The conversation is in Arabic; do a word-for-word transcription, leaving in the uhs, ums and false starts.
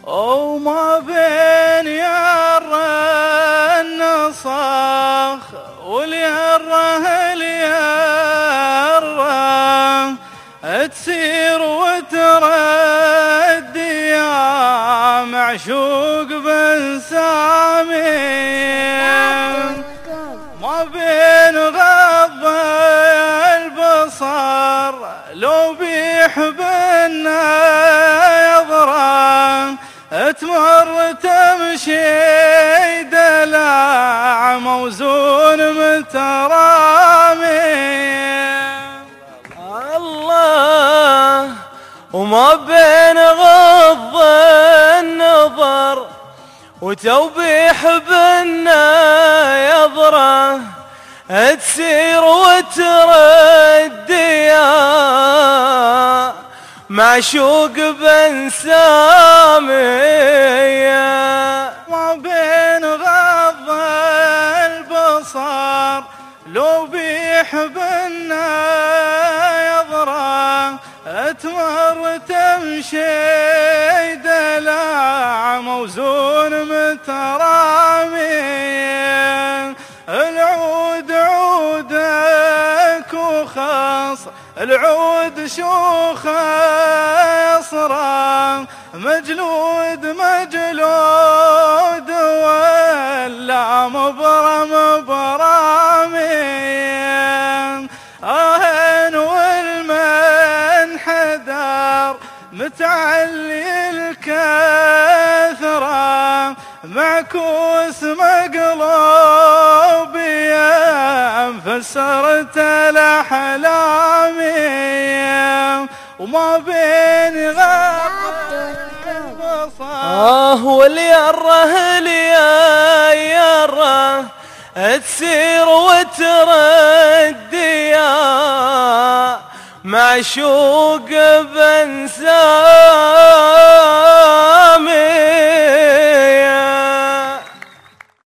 وما بين يره النصاخ واليره اليره تسير وتردي يا معشوق بن سامي، ما بين غض البصر لو بيحب النظرة تمر تمشي دلع موزون مترامي. الله وما بين غض النظر وتوبيح بالنظرة تسير وتردي يا معشوق بن سامي، ما بين غض البصر لو بيحب النظرة تمر تمشي دلع موزون مترامي. العود عودك وخص العود شوخ يصرى مجلود مجلود ولا مبرم برامي. آهن والمن حذر متعلي الكثرة معكوس مقلوب يم فسرت الأحلامي. وما بين غض آه واليره اليره تسير وتردي يا معشوق بن سامي.